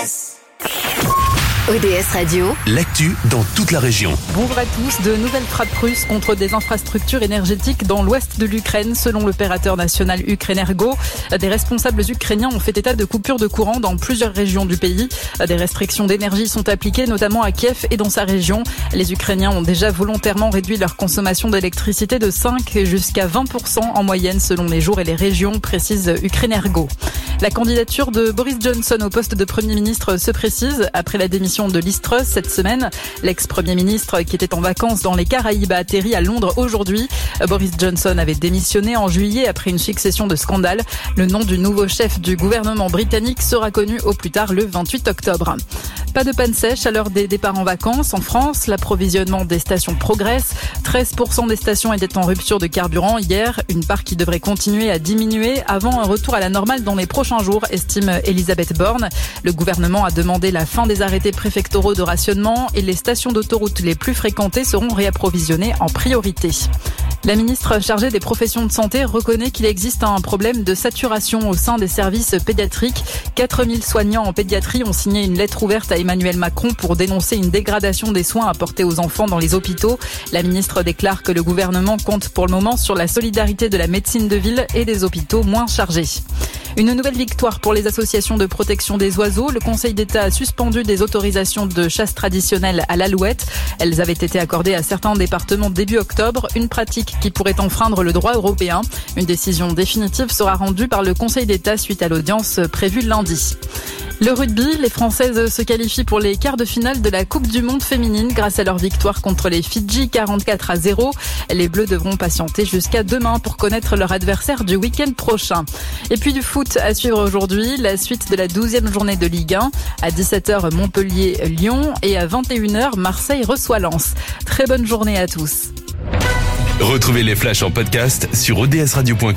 ODS Radio, l'actu dans toute la région. Bonjour à tous. De nouvelles frappes russes contre des infrastructures énergétiques dans l'ouest de l'Ukraine, selon l'opérateur national Ukrenergo. Des responsables ukrainiens ont fait état de coupures de courant dans plusieurs régions du pays. Des restrictions d'énergie sont appliquées, notamment à Kiev et dans sa région. Les Ukrainiens ont déjà volontairement réduit leur consommation d'électricité de 5 jusqu'à 20% en moyenne selon les jours et les régions, précise Ukrenergo. La candidature de Boris Johnson au poste de Premier ministre se précise après la démission de Liz Truss cette semaine. L'ex-Premier ministre qui était en vacances dans les Caraïbes a atterri à Londres aujourd'hui. Boris Johnson avait démissionné en juillet après une succession de scandales. Le nom du nouveau chef du gouvernement britannique sera connu au plus tard le 28 octobre. Pas de panne sèche à l'heure des départs en vacances. En France, l'approvisionnement des stations progresse. 13% des stations étaient en rupture de carburant hier. Une part qui devrait continuer à diminuer avant un retour à la normale dans les prochains jours, estime Elisabeth Borne. Le gouvernement a demandé la fin des arrêtés préfectoraux de rationnement et les stations d'autoroute les plus fréquentées seront réapprovisionnées en priorité. La ministre chargée des professions de santé reconnaît qu'il existe un problème de saturation au sein des services pédiatriques. 4000 soignants en pédiatrie ont signé une lettre ouverte à Emmanuel Macron pour dénoncer une dégradation des soins apportés aux enfants dans les hôpitaux. La ministre déclare que le gouvernement compte pour le moment sur la solidarité de la médecine de ville et des hôpitaux moins chargés. Une nouvelle victoire pour les associations de protection des oiseaux. Le Conseil d'État a suspendu des autorisations de chasse traditionnelle à l'alouette. Elles avaient été accordées à certains départements début octobre, une pratique qui pourrait enfreindre le droit européen. Une décision définitive sera rendue par le Conseil d'État suite à l'audience prévue lundi. Le rugby, les Françaises se qualifient pour les quarts de finale de la Coupe du Monde féminine grâce à leur victoire contre les Fidji 44-0. Les Bleus devront patienter jusqu'à demain pour connaître leur adversaire du week-end prochain. Et puis du foot à suivre aujourd'hui, la suite de la 12e journée de Ligue 1. À 17h, Montpellier-Lyon et à 21h, Marseille reçoit Lens. Très bonne journée à tous. Retrouvez les flashs en podcast sur odsradio.com.